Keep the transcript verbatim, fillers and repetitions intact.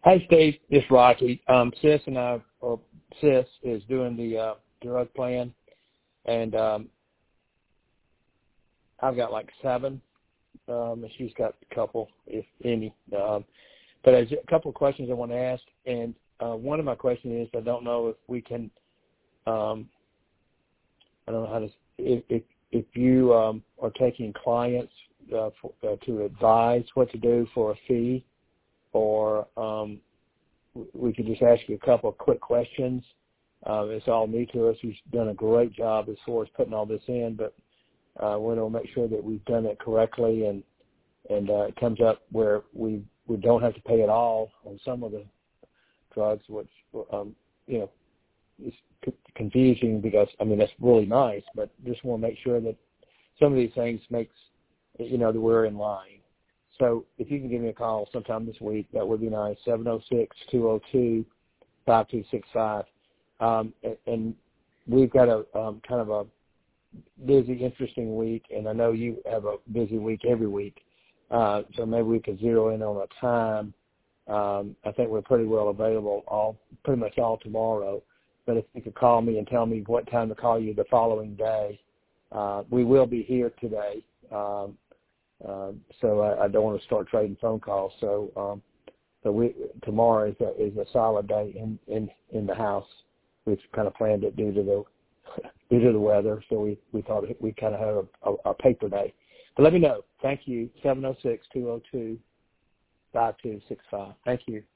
Hey, Steve, it's Rocky. Um, Sis and I, or Sis is doing the uh, drug plan, and um, I've got like seven, um, and she's got a couple, if any. Um, but there's a couple of questions I want to ask, and uh, one of my questions is I don't know if we can, um, I don't know how to, if if, if you um, are taking clients uh, for, uh, to advise what to do for a fee, or um, we could just ask you a couple of quick questions. Uh, it's all new to us. You've done a great job as far as putting all this in, but uh, we want to make sure that we've done it correctly, and and uh, it comes up where we we don't have to pay it all on some of the drugs, which um, you know is c- confusing because I mean that's really nice, but just want to make sure that some of these things makes you know that we're in line. So if you can give me a call sometime this week, that would be nice. seven oh six, two oh two, five two six five. Um, and, and we've got a um, kind of a busy, interesting week, and I know you have a busy week every week. Uh, so maybe we could zero in on a time. Um, I think we're pretty well available all pretty much all tomorrow. But if you could call me and tell me what time to call you the following day, uh, we will be here today. Um, uh, so I, I don't want to start trading phone calls. So, um, so we tomorrow is a, is a solid day in, in, in the house. We've kind of planned it due to the due to the weather, so we, we thought we kind of had a, a, a paper day. But let me know. Thank you. seven oh six, two oh two, five two six five. Thank you.